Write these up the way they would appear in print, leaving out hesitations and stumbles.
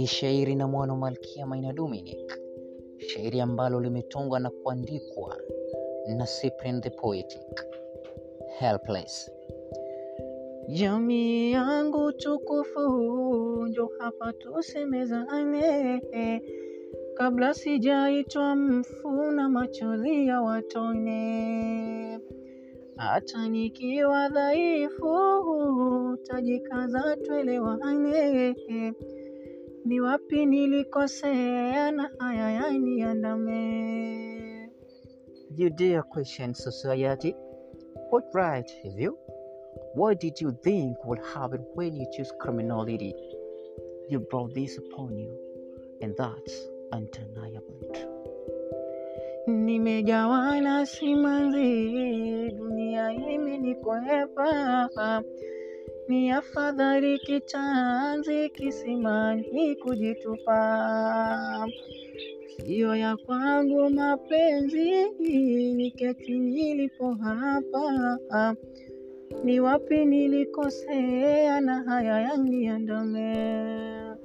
Ni shairi na mwana Malkia Maina Dominic, shairi ambalo limetungwa na kuandikwa na Cyprian the Poetic. Helpless. Jamii yangu tukufu, njo hapa tusemezane, kabla sijaitwa mfu na machozi ya watone. Hata nikiwa dhaifu, tajikaza tuelewane, ni wapi nilikosea na haya yaniandame. You dare question society? What right have you? What did you think would happen when you choose criminality? You brought this upon you, and that's undeniably true. Nimejawa na simanzi, dunia imenikwepa, ni afadhali kitanzi kisimani kujitupa. Sio ya kwangu mapenzi, niketi nilipo hapa, ni wapi nilikosea na haya yaniandame.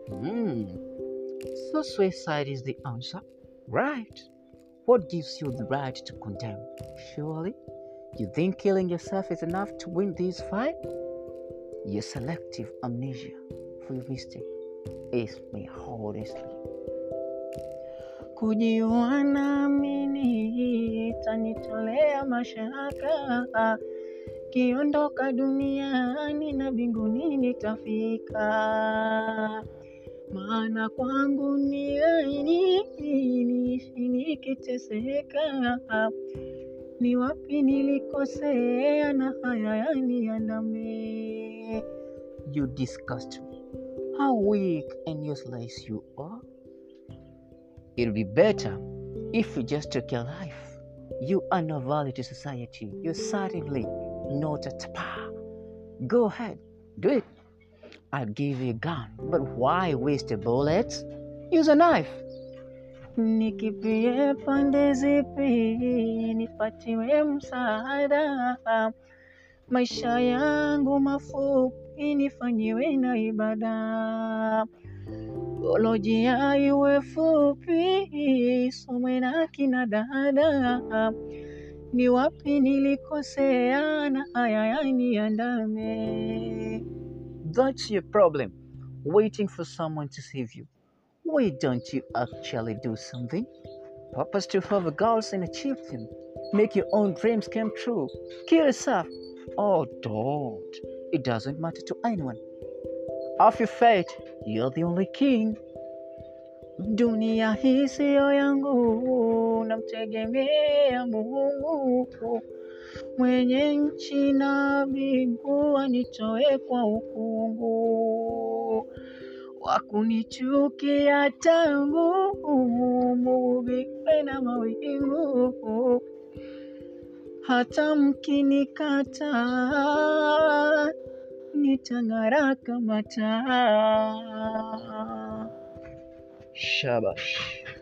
So suicide is the answer, right? What gives you the right to condemn? Surely, you think killing yourself is enough to win this fight? Your selective amnesia for your mistake is me honestly. Kujiua naamini itanitolea mashaka, kiondoka duniani na mbinguni nitafika. Maana kwangu ni aini nikiteseka, ni wapi nilikosea na haya yaniandame. You disgust me. How weak and useless you are. It'll be better if you just took your life. You are no value to society. You're certainly not a tapa. Go ahead, do it. I'll give you a gun, but why waste a bullet? Use a knife. Nikipie pande zipi, nipatiwe msaada. Maisha yangu mafupi, nifanyiwe na ibada. Teolojia iwe fupi, somwe na kina dada. Ni wapi nilikosea na haya yaniandame. That's your problem, waiting for someone to save you. Why don't you actually do something? Purpose to have goals and achieve them. Make your own dreams come true. Kill yourself. Oh, don't. It doesn't matter to anyone. Of your fate, you're the only king. Dunia hii siyo yangu, namtegemea Mungu. Mwenye nchi na mbingu anitoe kwa ukungu. Wakunichukia tangu, muubikwe na mawingu. Hata mkinikata, nitang'ara kama taa. Shabash.